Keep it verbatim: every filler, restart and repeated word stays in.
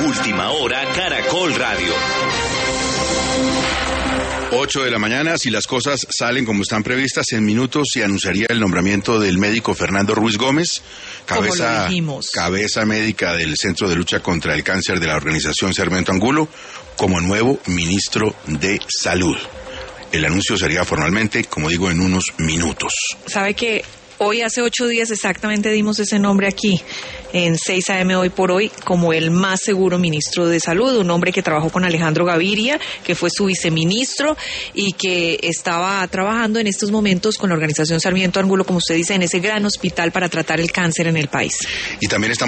Última Hora Caracol Radio. ocho de la mañana, si las cosas salen como están previstas, en minutos se anunciaría el nombramiento del médico Fernando Ruiz Gómez, cabeza, cabeza médica del Centro de Lucha contra el Cáncer de la organización Sarmiento Angulo, como nuevo ministro de Salud. El anuncio sería formalmente, como digo, en unos minutos. ¿Sabe que hoy hace ocho días exactamente dimos ese nombre aquí, en seis a eme Hoy por Hoy, como el más seguro ministro de Salud, un hombre que trabajó con Alejandro Gaviria, que fue su viceministro y que estaba trabajando en estos momentos con la organización Sarmiento Angulo, como usted dice, en ese gran hospital para tratar el cáncer en el país. Y también estamos